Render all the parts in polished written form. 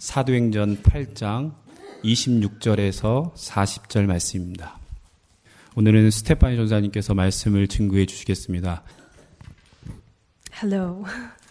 사도행전 8장 26절에서 40절 말씀입니다. 오늘은 스테파니 전사님께서 말씀을 증거해 주시겠습니다. Hello.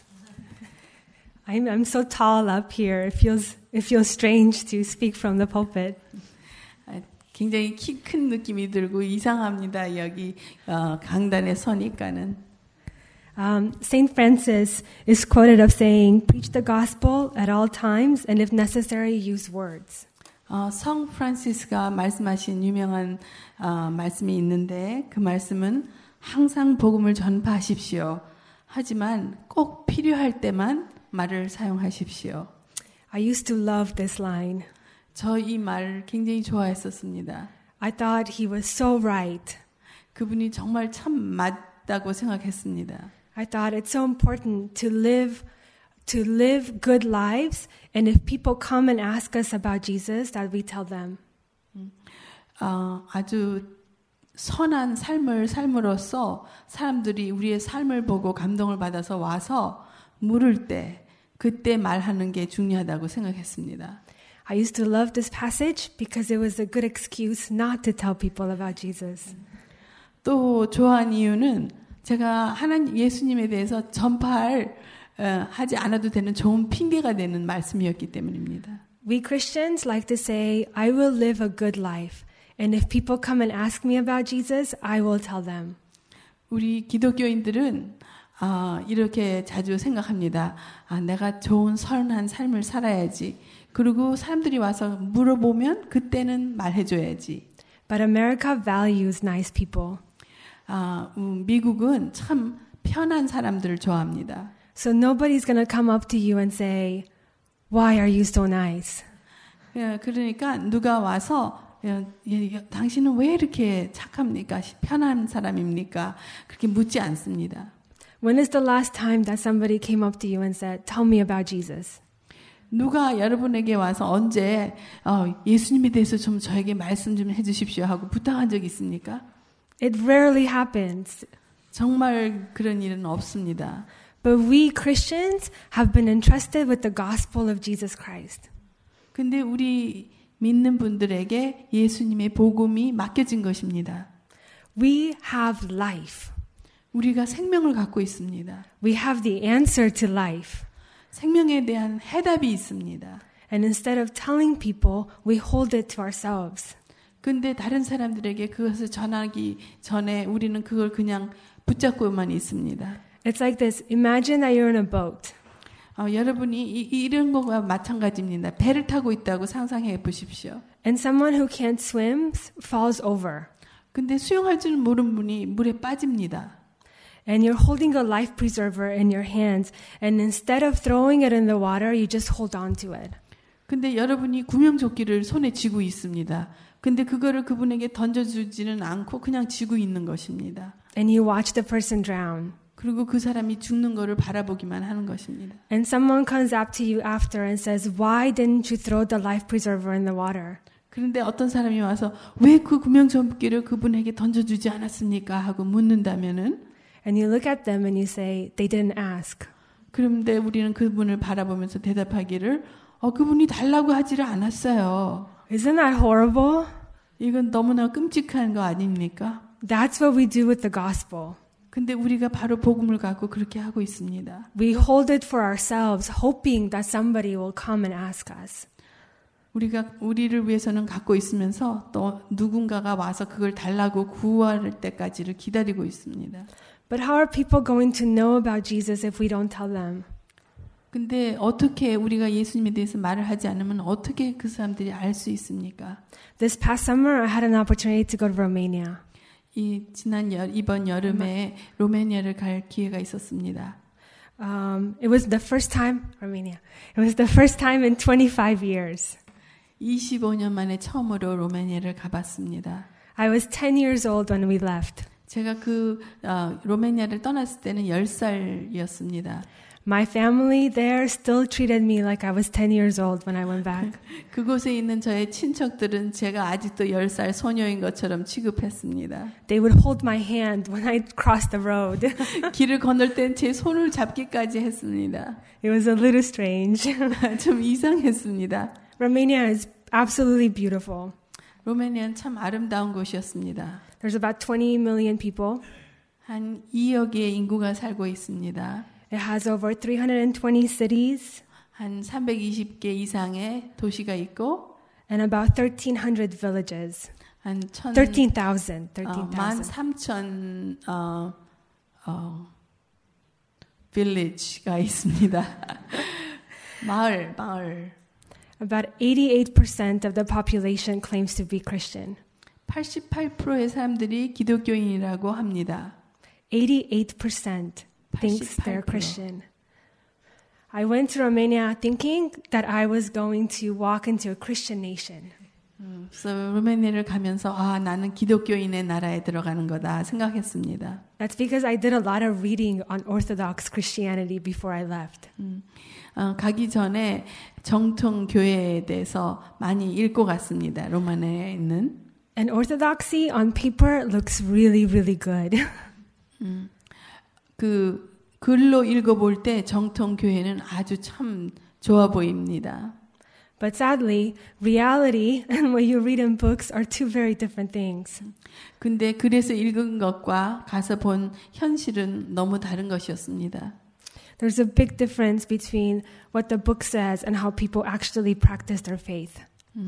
I'm so tall up here. It feels strange to speak from the pulpit. 굉장히 키 큰 느낌이 들고 이상합니다. 여기 강단에 서니까는. Saint Francis is quoted of saying, "Preach the gospel at all times, and if necessary, use words." 성 프란시스가 말씀하신 유명한 말씀이 있는데 그 말씀은 항상 복음을 전파하십시오. 하지만 꼭 필요할 때만 말을 사용하십시오. I used to love this line. 저 이 말을 굉장히 좋아했었습니다. I thought he was so right. 그분이 정말 참 맞다고 생각했습니다. I thought it's so important to live good lives, and if people come and ask us about Jesus, that we tell them. 아주 선한 삶을 삶으로써 사람들이 우리의 삶을 보고 감동을 받아서 와서 물을 때 그때 말하는 게 중요하다고 생각했습니다. I used to love this passage because it was a good excuse not to tell people about Jesus. 또 좋아하는 이유는 제가 하나님 예수님에 대해서 전파할 하지 않아도 되는 좋은 핑계가 되는 말씀이었기 때문입니다. We Christians like to say, I will live a good life. And if people come and ask me about Jesus, I will tell them. 우리 기독교인들은 이렇게 자주 생각합니다. 내가 좋은 선한 삶을 살아야지. 그리고 사람들이 와서 물어보면 그때는 말해줘야지. But America values nice people. 미국은 참 편한 사람들을 좋아합니다. So nobody's going to come up to you and say, Why are you so nice? 그러니까 누가 와서 당신은 왜 이렇게 착합니까? 편한 사람입니까? 그렇게 묻지 않습니다. When is the last time that somebody came up to you and said, Tell me about Jesus? 누가 여러분에게 와서 언제 예수님에 대해서 좀 저에게 말씀 좀 해주십시오 하고 부탁한 적 있습니까? It rarely happens. 정말 그런 일은 없습니다. But we Christians have been entrusted with the gospel of Jesus Christ. 근데 우리 믿는 분들에게 예수님의 복음이 맡겨진 것입니다. We have life. 우리가 생명을 갖고 있습니다. We have the answer to life. 생명에 대한 해답이 있습니다. And instead of telling people, we hold it to ourselves. 근데 다른 사람들에게 그것을 전하기 전에 우리는 그걸 그냥 붙잡고만 있습니다. It's like this. Imagine that you're in a boat. 여러분이 이런 거와 마찬가지입니다. 배를 타고 있다고 상상해 보십시오. And someone who can't swim falls over. 근데 수영할 줄 모르는 분이 물에 빠집니다. And you're holding a life preserver in your hands, and instead of throwing it in the water, you just hold on to it. 근데 여러분이 구명조끼를 손에 쥐고 있습니다. 근데 그거를 그분에게 던져주지는 않고 그냥 쥐고 있는 것입니다. And you watch the person drown. 그리고 그 사람이 죽는 거를 바라보기만 하는 것입니다. And someone comes up to you after and says, Why didn't you throw the life preserver in the water? 그런데 어떤 사람이 와서 왜 그 구명조끼를 그분에게 던져주지 않았습니까? 하고 묻는다면은 And you look at them and you say, They didn't ask. 그런데 우리는 그분을 바라보면서 대답하기를 그분이 달라고 하지를 않았어요. Isn't that horrible? 이건 너무나 끔찍한 거 아닙니까? That's what we do with the gospel. 근데 우리가 바로 복음을 갖고 그렇게 하고 있습니다. We hold it for ourselves, hoping that somebody will come and ask us. 우리가 우리를 위해서는 갖고 있으면서 또 누군가가 와서 그걸 달라고 구할 때까지를 기다리고 있습니다. But how are people going to know about Jesus if we don't tell them? 근데 어떻게 우리가 예수님에 대해서 말을 하지 않으면 어떻게 그 사람들이 알 수 있습니까? This past summer, I had an opportunity to go to Romania. 이번 여름에 로마니아를 갈 기회가 있었습니다. It was the first time, Romania. It was the first time in 25 years. 25년 만에 처음으로 로마니아를 가봤습니다. I was 10 years old when we left. 제가 로마니아를 떠났을 때는 10살이었습니다. My family there still treated me like I was 10 years old when I went back. 그곳에 있는 저의 친척들은 제가 아직도 10살 소녀인 것처럼 취급했습니다. They would hold my hand when I crossed the road. 길을 건널 땐 제 손을 잡기까지 했습니다. It was a little strange. 좀 이상했습니다. Romania is absolutely beautiful. 로마니아는 참 아름다운 곳이었습니다. There's about 20 million people. 한 2억의 인구가 살고 있습니다. It has over 320 cities 한 320개 이상의 도시가 있고 and about 1,300 villages. 한 13,000. 13,000 village가 있습니다. 마을. About 88% of the population claims to be Christian. 88%의 사람들이 기독교인이라고 합니다. 88% thinks they're 88%. Christian. I went to Romania thinking that I was going to walk into a Christian nation. 그래서 루메니아를 가면서 나는 기독교인의 나라에 들어가는 거다 생각했습니다. That's because I did a lot of reading on Orthodox Christianity before I left. 가기 전에 정통 교회에 대해서 많이 읽고 갔습니다. 로마니아에 있는. And Orthodoxy on paper looks really, really good. 그 글로 읽어볼 때 정통 교회는 아주 참 좋아 보입니다. But sadly, reality and what you read in books are two very different things. 근데 글에서 읽은 것과 가서 본 현실은 너무 다른 것이었습니다. There's a big difference between what the book says and how people actually practice their faith.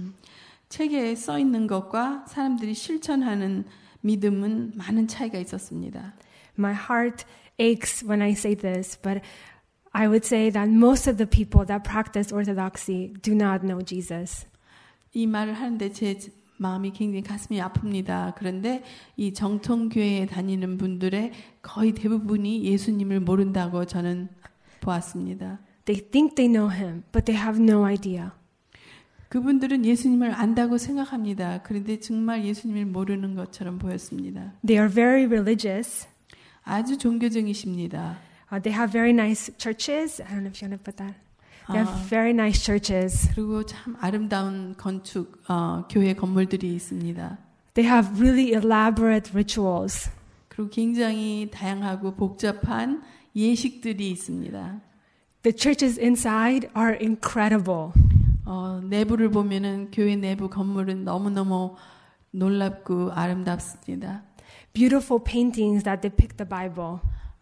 책에 써 있는 것과 사람들이 실천하는 믿음은 많은 차이가 있었습니다. My heart aches when I say this, but I would say that most of the people that practice orthodoxy do not know Jesus. 이 말을 하는데 제 마음이 굉장히 가슴이 아픕니다. 그런데 이 정통교회에 다니는 분들의 거의 대부분이 예수님을 모른다고 저는 보았습니다. They think they know him, but they have no idea. 그분들은 예수님을 안다고 생각합니다. 그런데 정말 예수님을 모르는 것처럼 보였습니다. They are very religious. 아주 종교적이십니다. They have very nice churches. I don't know if you want to put that. They have very nice churches. 그리고 참 아름다운 건축 교회 건물들이 있습니다. They have really elaborate rituals. 그리고 굉장히 다양하고 복잡한 예식들이 있습니다. The churches inside are incredible. 내부를 보면은 교회 내부 건물은 너무너무 놀랍고 아름답습니다. Beautiful paintings that depict the Bible.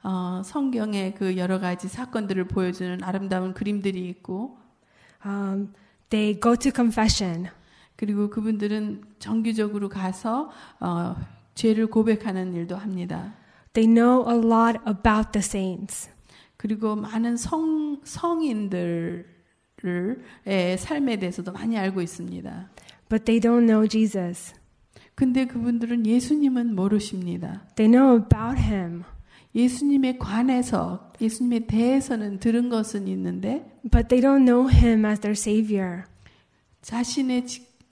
성경의 그 여러 가지 사건들을 보여주는 아름다운 그림들이 있고, They go to confession. 그리고 그분들은 정기적으로 가서 죄를 고백하는 일도 합니다. They know a lot about the saints. 그리고 많은 성인들의 삶에 대해서도 많이 알고 있습니다. But they don't know Jesus. 근데 그분들은 예수님은 모르십니다. They know about him. 예수님에 관해서, 예수님에 대해서는 들은 것은 있는데, But they don't know him as their savior. 자신의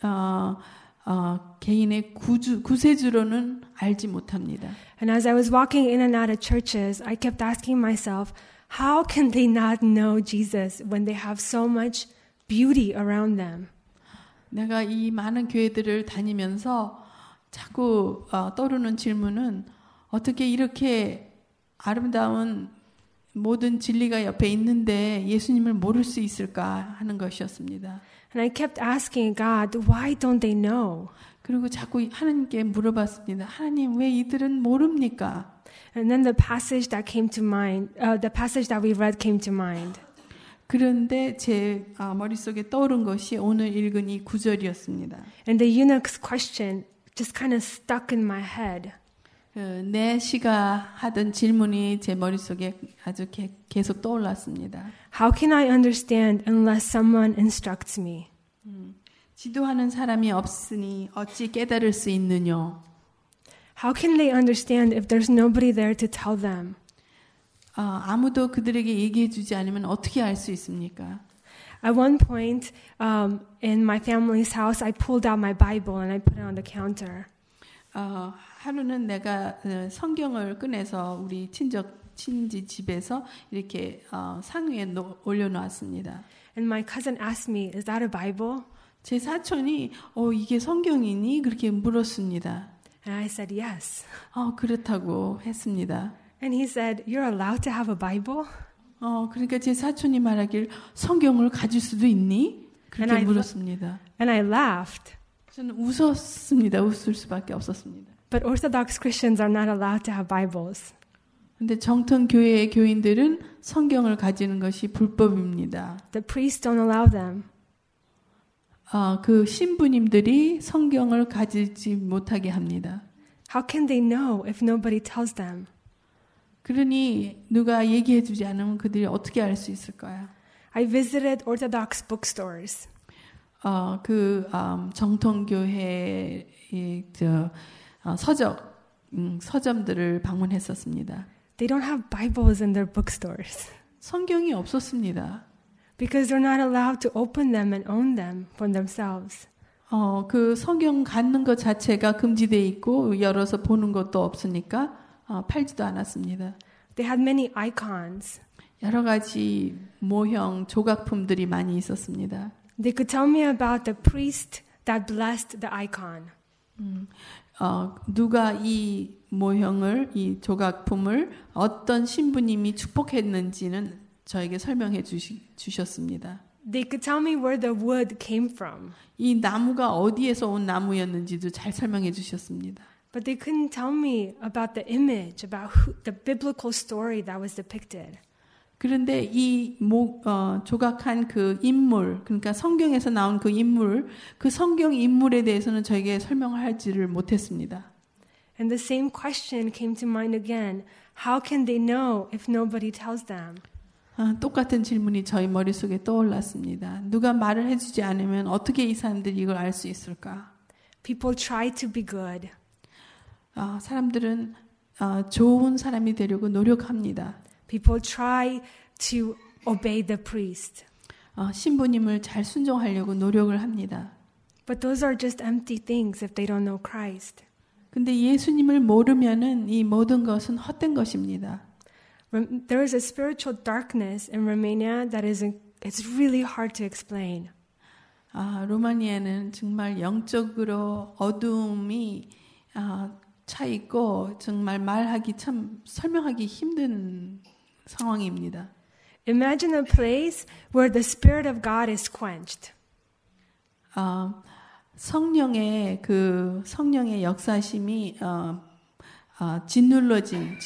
개인의 구세주로는 알지 못합니다. And as I was walking in and out of churches, I kept asking myself, how can they not know Jesus when they have so much beauty around them? 내가 이 많은 교회들을 다니면서 자꾸 떠오르는 질문은 어떻게 이렇게 아름다운 모든 진리가 옆에 있는데 예수님을 모를 수 있을까 하는 것이었습니다. And I kept asking God, why don't they know? 그리고 자꾸 하나님께 물어봤습니다. 하나님, 왜 이들은 모릅니까? And then the passage that came to mind, the passage that we read came to mind. 그런데 제 머릿속에 떠오른 것이 오늘 읽은 이 구절이었습니다. And the eunuch's question just kind of stuck in my head. 내 시가 하던 질문이 제 머릿속에 아주 계속 떠올랐습니다. How can I understand unless someone instructs me? 지도하는 사람이 없으니 어찌 깨달을 수 있느뇨? How can they understand if there's nobody there to tell them? 아무도 그들에게 얘기해 주지 않으면 어떻게 알 수 있습니까? At one point, in my family's house, I pulled out my Bible and I put it on the counter. 하루는 내가 성경을 꺼내서 우리 친척 친지 집에서 이렇게 상 위에 올려놓았습니다. And my cousin asked me, "Is that a Bible?" 제 사촌이 이게 성경이니? 그렇게 물었습니다. And I said, "Yes." 그렇다고 했습니다. And he said, "You're allowed to have a Bible?" 그러니까 제 사촌이 말하길 성경을 가질 수도 있니? 그렇게 물었습니다. And I laughed. 저는 웃었습니다. 웃을 수밖에 없었습니다. But Orthodox Christians are not allowed to have Bibles. 근데 정통 교회의 교인들은 성경을 가지는 것이 불법입니다. The priests don't allow them. 그 신부님들이 성경을 가지지 못하게 합니다. How can they know if nobody tells them? 그러니 누가 얘기해 주지 않으면 그들이 어떻게 알 수 있을까요? I visited Orthodox bookstores. 정통교회의 서점들을 방문했었습니다. They don't have Bibles in their bookstores 성경이 없었습니다. because they're not allowed to open them and own them for themselves. 그 성경 갖는 것 자체가 금지되어 있고 열어서 보는 것도 없으니까 팔지도 않았습니다. They had many icons. 여러 가지 모형 조각품들이 많이 있었습니다. They could tell me about the priest that blessed the icon. 누가 이 모형을, 이 조각품을 어떤 신부님이 축복했는지는 저에게 설명해 주셨습니다. They could tell me where the wood came from. 이 나무가 어디에서 온 나무였는지도 잘 설명해 주셨습니다. But they couldn't tell me about the image, about the biblical story that was depicted. 그런데 이 조각한 그 인물, 그러니까 성경에서 나온 그 인물, 그 성경 인물에 대해서는 저에게 설명을 하지를 못했습니다. And the same question came to mind again. How can they know if nobody tells them? 똑같은 질문이 저희 머릿속에 떠올랐습니다. 누가 말을 해주지 않으면 어떻게 이 사람들이 이걸 알 수 있을까? People try to be good. 사람들은 좋은 사람이 되려고 노력합니다. People try to obey the priest. 신부님을 잘 순종하려고 노력을 합니다. But those are just empty things if they don't know Christ. 근데 예수님을 모르면은 이 모든 것은 헛된 것입니다. There is a spiritual darkness in Romania that it's really hard to explain. 로마니아는 정말 영적으로 어두움이 차 있고 정말 설명하기 힘든 상황입니다. Imagine a place where the Spirit of God is quenched. 성령의 역사심이 짓눌러진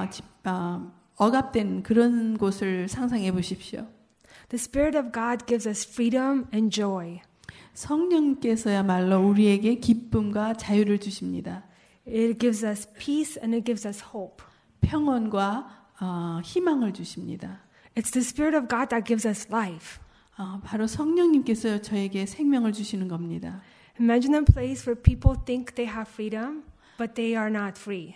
억압된 그런 곳을 상상해 보십시오. The Spirit of God gives us freedom and joy. 성령께서야말로 우리에게 기쁨과 자유를 주십니다. It gives us peace and it gives us hope. 평온과 희망을 주십니다. It's the Spirit of God that gives us life. 바로 성령님께서 저에게 생명을 주시는 겁니다. Imagine a place where people think they have freedom, but they are not free.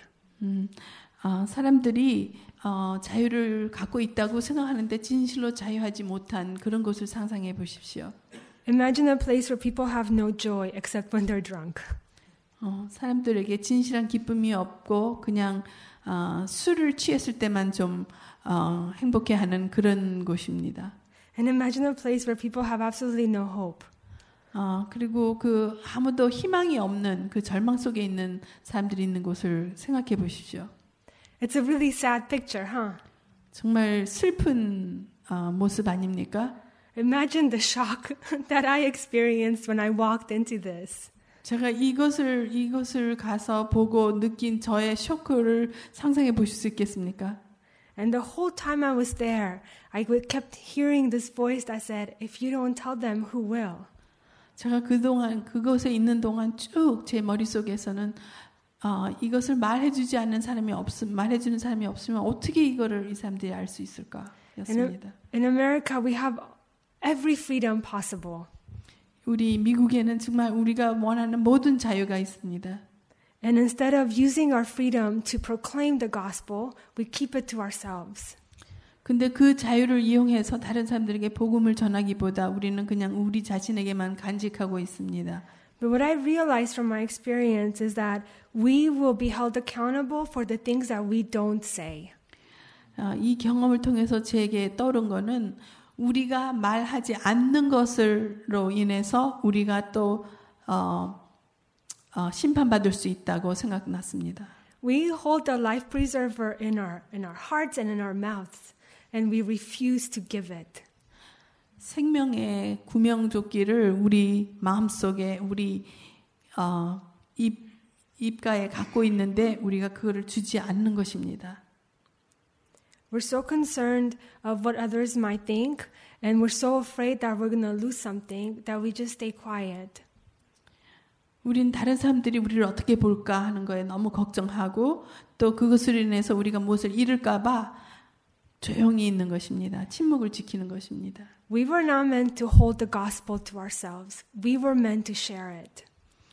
사람들이 자유를 갖고 있다고 생각하는데 진실로 자유하지 못한 그런 곳을 상상해 보십시오. Imagine a place where people have no joy except when they're drunk. 사람들에게 진실한 기쁨이 없고 그냥 술을 취했을 때만 좀 행복해하는 그런 곳입니다. And imagine a place where people have absolutely no hope. 그리고 아무도 희망이 없는 그 절망 속에 있는 사람들이 있는 곳을 생각해 보십시오. It's a really sad picture, huh? 정말 슬픈 모습 아닙니까? Imagine the shock that I experienced when I walked into this. 제가 이것을 가서 보고 느낀 저의 쇼크를 상상해 보실 수 있겠습니까? And the whole time I was there, I kept hearing this voice that said, "If you don't tell them, who will?" 제가 그곳에 있는 동안 쭉 제 머릿속에서는 이것을 말해주지 않는 말해주는 사람이 없으면 어떻게 이거를 이 사람들이 알 수 있을까? 였습니다. In America, we have every freedom possible. 우리 미국에는 정말 우리가 원하는 모든 자유가 있습니다. And instead of using our freedom to proclaim the gospel, we keep it to ourselves. 근데 그 자유를 이용해서 다른 사람들에게 복음을 전하기보다 우리는 그냥 우리 자신에게만 간직하고 있습니다. But what I realized from my experience is that we will be held accountable for the things that we don't say. 이 경험을 통해서 제게 떠오른 거는 우리가 말하지 않는 것으로 인해서 우리가 또 심판받을 수 있다고 생각났습니다. We hold the life preserver in our hearts and in our mouths, and we refuse to give it. 생명의 구명조끼를 우리 마음속에 우리 입가에 갖고 있는데 우리가 그거를 주지 않는 것입니다. We're so concerned of what others might think, and we're so afraid that we're going to lose something that we just stay quiet. 우린 다른 사람들이 우리를 어떻게 볼까 하는 거에 너무 걱정하고 또 그것으로 인해서 우리가 무엇을 잃을까 봐 조용히 있는 것입니다. 침묵을 지키는 것입니다. We were not meant to hold the gospel to ourselves. We were meant to share it.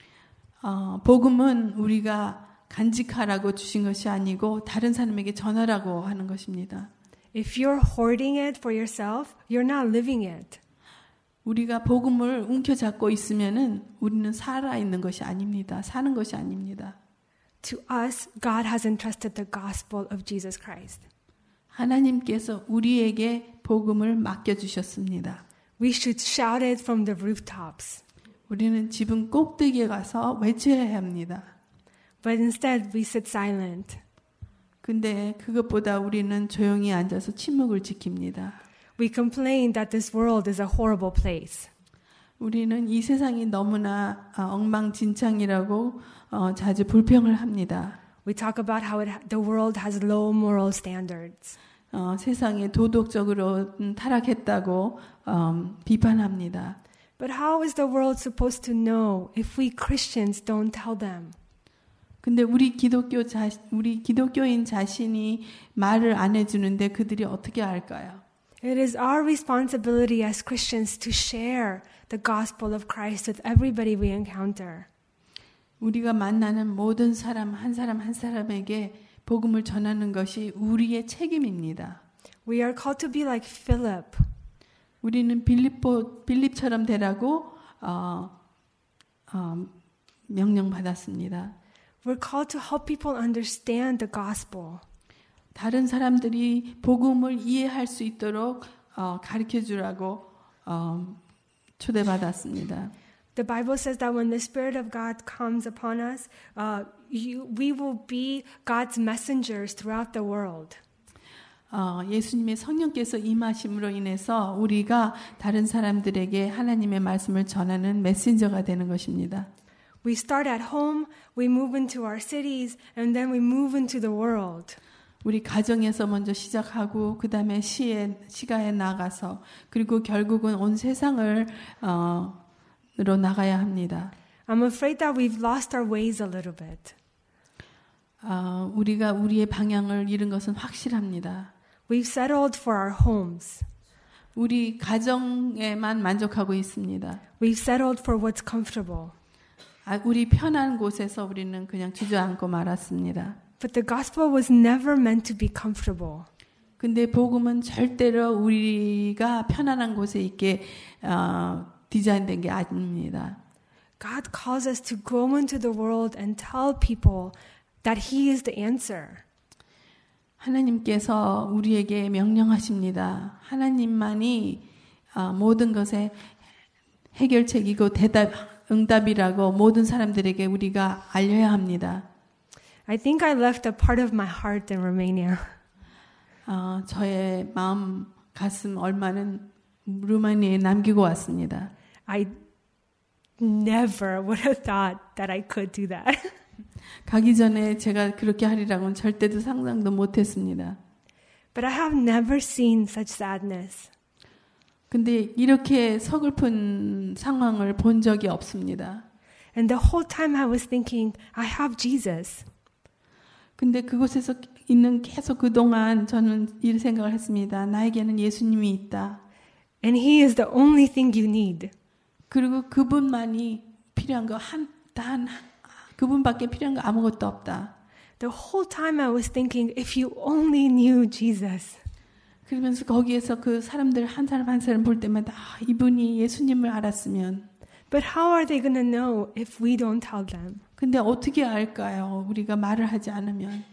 복음은 우리가 간직하라고 주신 것이 아니고 다른 사람에게 전하라고 하는 것입니다. If you're hoarding it for yourself, you're not living it. 우리가 복음을 움켜잡고 있으면은 우리는 살아 있는 것이 아닙니다. 사는 것이 아닙니다. To us, God has entrusted the gospel of Jesus Christ. 하나님께서 우리에게 복음을 맡겨 주셨습니다. We should shout it from the rooftops. 우리는 지붕 꼭대기에 가서 외쳐야 합니다. But instead, we sit silent. 근데 그것보다 우리는 조용히 앉아서 침묵을 지킵니다. We complain that this world is a horrible place. 우리는 이 세상이 너무나 엉망진창이라고 자주 불평을 합니다. We talk about how the world has low moral standards. 세상이 도덕적으로 타락했다고 비판합니다. But how is the world supposed to know if we Christians don't tell them? 근데 우리 기독교인 자신이 말을 안 해주는데 그들이 어떻게 알까요? It is our responsibility as Christians to share the gospel of Christ with everybody we encounter. 우리가 만나는 모든 사람 한 사람에게 복음을 전하는 것이 우리의 책임입니다. We are called to be like Philip. 우리는 빌립처럼 되라고 명령받았습니다. We're called to help people understand the gospel. 다른 사람들이 복음을 이해할 수 있도록 가르쳐주라고 초대받았습니다. The Bible says that when the Spirit of God comes upon us, we will be God's messengers throughout the world. 예수님의 성령께서 임하심으로 인해서 우리가 다른 사람들에게 하나님의 말씀을 전하는 메신저가 되는 것입니다. We start at home, we move into our cities, and then we move into the world. 우리 가정에서 먼저 시작하고 그 다음에 시가에 나가서 그리고 결국은 온 세상을 로 나가야 합니다. I'm afraid that we've lost our ways a little bit. 우리가 우리의 방향을 잃은 것은 확실합니다. We've settled for our homes. 우리 가정에만 만족하고 있습니다. We've settled for what's comfortable. 우리 편한 곳에서 우리는 그냥 주저앉고 말았습니다. But the gospel was never meant to be comfortable. 근데 복음은 절대로 우리가 편안한 곳에 있게 디자인된 게 아닙니다. God calls us to go into the world and tell people that He is the answer. 하나님께서 우리에게 명령하십니다. 하나님만이 모든 것의 해결책이고 응답이라고 모든 사람들에게 우리가 알려야 합니다. I think I left a part of my heart in Romania. 저의 마음, 가슴 얼마는 루마니아에 남기고 왔습니다. I never would have thought that I could do that. 가기 전에 제가 그렇게 하리라고는 절대도 상상도 못했습니다. But I have never seen such sadness. 근데 이렇게 서글픈 상황을 본 적이 없습니다. And the whole time I was thinking, I have Jesus. 근데 그곳에서 있는 계속 그동안 저는 이 생각을 했습니다. 나에게는 예수님이 있다. And He is the only thing you need. 그리고 그분만이 필요한 거 그분밖에 필요한 거 아무것도 없다. The whole time I was thinking, if you only knew Jesus. 그러면서 거기에서 그 사람들 한 사람 볼 때마다 이분이 예수님을 알았으면. But how are they going to know if we don't tell them? 근데 어떻게 알까요? 우리가 말을 하지 않으면.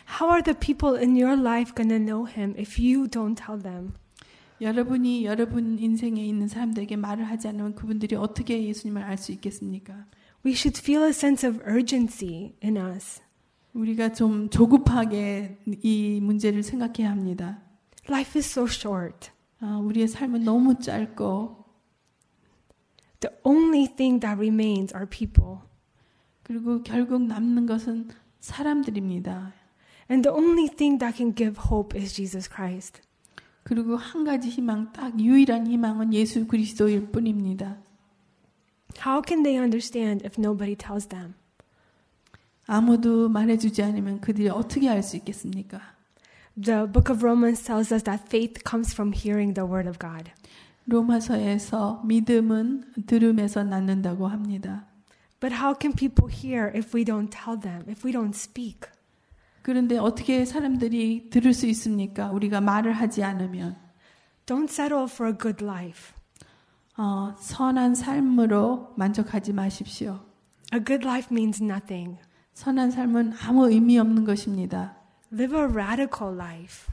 How are the people in your life going to know him if you don't tell them? 여러분이 여러분 인생에 있는 사람들에게 말을 하지 않으면 그분들이 어떻게 예수님을 알 수 있겠습니까? We should feel a sense of urgency in us. 우리가 좀 조급하게 이 문제를 생각해야 합니다. Life is so short. 우리의 삶은 너무 짧고 The only thing that remains are people. 그리고 결국 남는 것은 사람들입니다. And the only thing that can give hope is Jesus Christ. 그리고 한 가지 희망, 딱 유일한 희망은 예수 그리스도일 뿐입니다. How can they understand if nobody tells them? 아무도 말해주지 않으면 그들이 어떻게 알 수 있겠습니까? The book of Romans tells us that faith comes from hearing the word of God. 로마서에서 믿음은 들음에서 낳는다고 합니다. But how can people hear if we don't tell them, if we don't speak? 그런데 어떻게 사람들이 들을 수 있습니까? 우리가 말을 하지 않으면. Don't settle for a good life. 선한 삶으로 만족하지 마십시오. A good life means nothing. 선한 삶은 아무 의미 없는 것입니다. Live a radical life.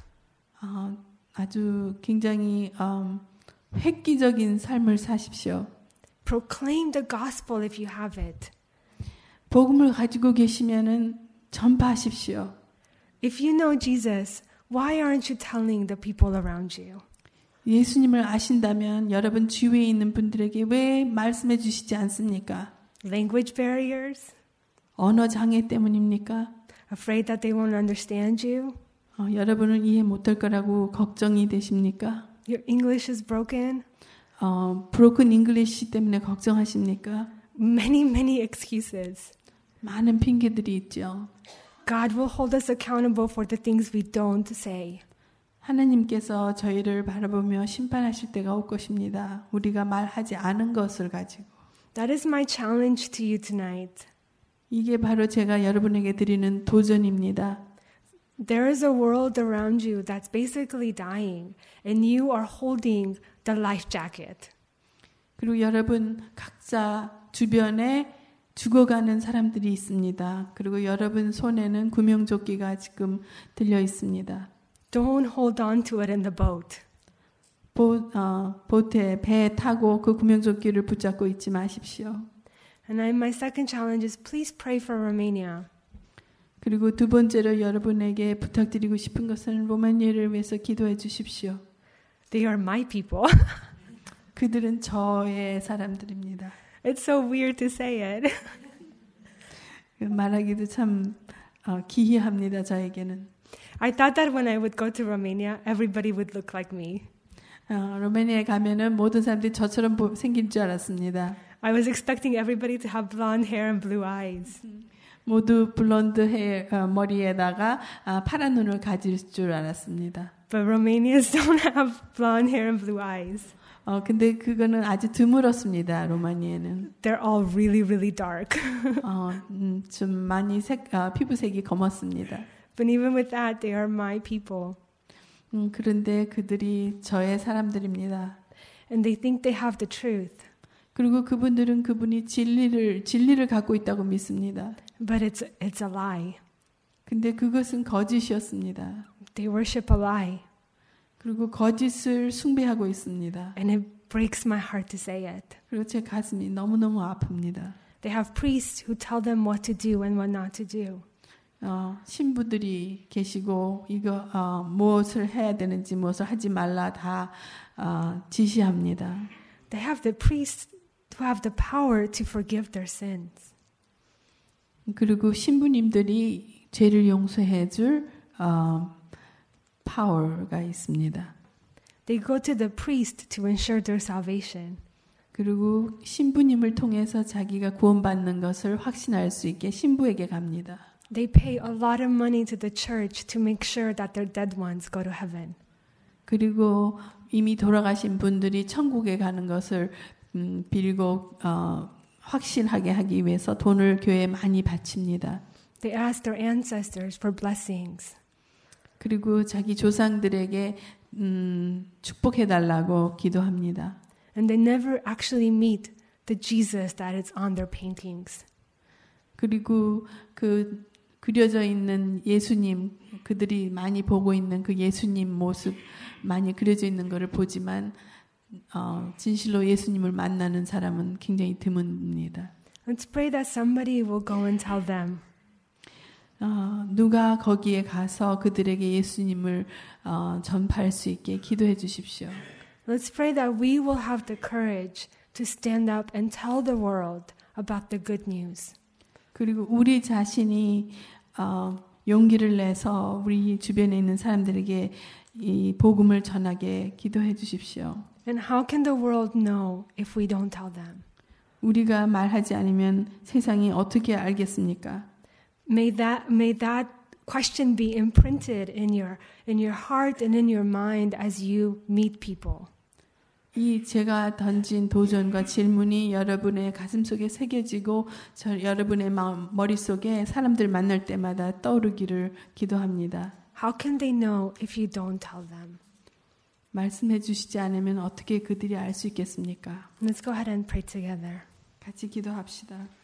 아주 굉장히 획기적인 삶을 사십시오. Proclaim the gospel if you have it. 복음을 가지고 계시면은 전파하십시오. If you know Jesus, why aren't you telling the people around you? 예수님을 아신다면 여러분 주위에 있는 분들에게 왜 말씀해 주시지 않습니까? Language barriers? 언어 장애 때문입니까? Afraid that they won't understand you? 여러분은 이해 못할 거라고 걱정이 되십니까? Your English is broken? broken English 때문에 걱정하십니까? Many excuses. 많은 핑계들이 있죠. God will hold us accountable for the things we don't say. 하나님께서 저희를 바라보며 심판하실 때가 올 것입니다. 우리가 말하지 않은 것을 가지고. That is my challenge to you tonight. 이게 바로 제가 여러분에게 드리는 도전입니다. There is a world around you that's basically dying, and you are holding the life jacket. 그리고 여러분 각자 주변에 죽어가는 사람들이 있습니다. 그리고 여러분 손에는 구명조끼가 지금 들려 있습니다. Don't hold on to it in the boat. 보트에 배 타고 그 구명조끼를 붙잡고 있지 마십시오. And my second challenge is please pray for Romania. 그리고 두 번째로 여러분에게 부탁드리고 싶은 것은 로마니아를 위해서 기도해 주십시오. They are my people. 그들은 저의 사람들입니다. It's so weird to say it. 말하기도 참 기이합니다. 저에게는. I thought that when I would go to Romania, everybody would look like me. 로마니아에 가면은 모든 사람들이 저처럼 생길 줄 알았습니다. I was expecting everybody to have blonde hair and blue eyes. 모두 블론드 머리에다가 파란 눈을 가질 줄 알았습니다. But Romanians don't have blonde hair and blue eyes. 근데 그거는 아주 드물었습니다. 로마니아는. They're all really dark. 좀 많이 피부색이 검었습니다. But even with that, they are my people. 그런데 그들이 저의 사람들입니다. And they think they have the truth. 그리고 그분들은 그분이 진리를 갖고 있다고 믿습니다. But it's a lie. 근데 그것은 거짓이었습니다. They worship a lie. 그리고 거짓을 숭배하고 있습니다. And it breaks my heart to say it. 그리고 제 가슴이 너무너무 아픕니다. They have priests who tell them what to do and what not to do. 신부들이 계시고 이거 무엇을 해야 되는지 무엇을 하지 말라 다 지시합니다. They have the priests who have the power to forgive their sins. 그리고 신부님들이 죄를 용서해 줄 파워가 있습니다. They go to the priest to ensure their salvation. 그리고 신부님을 통해서 자기가 구원받는 것을 확신할 수 있게 신부에게 갑니다. They pay a lot of money to the church to make sure that their dead ones go to heaven. 그리고 이미 돌아가신 분들이 천국에 가는 것을 빌고 확신하게 하기 위해서 돈을 교회에 많이 바칩니다. They ask their ancestors for blessings. 그리고 자기 조상들에게 축복해달라고 기도합니다. And they never actually meet the Jesus that is on their paintings. 그리고 그 그려져 있는 예수님, 그들이 많이 보고 있는 그 예수님 모습 많이 그려져 있는 것을 보지만 진실로 예수님을 만나는 사람은 굉장히 드뭅니다. Let's pray that somebody will go and tell them. 누가 거기에 가서 그들에게 예수님을 전파할 수 있게 기도해 주십시오. Let's pray that we will have the courage to stand up and tell the world about the good news. 그리고 우리 자신이 용기를 내서 우리 주변에 있는 사람들에게 이 복음을 전하게 기도해 주십시오. And how can the world know if we don't tell them? 우리가 말하지 않으면 세상이 어떻게 알겠습니까? May that question be imprinted in your heart and in your mind as you meet people. 이 제가 던진 도전과 질문이 여러분의 가슴속에 새겨지고 여러분의 머릿속에 사람들 만날 때마다 떠오르기를 기도합니다. How can they know if you don't tell them? 말씀해 주시지 않으면 어떻게 그들이 알 수 있겠습니까? Let's go ahead and pray together. 같이 기도합시다.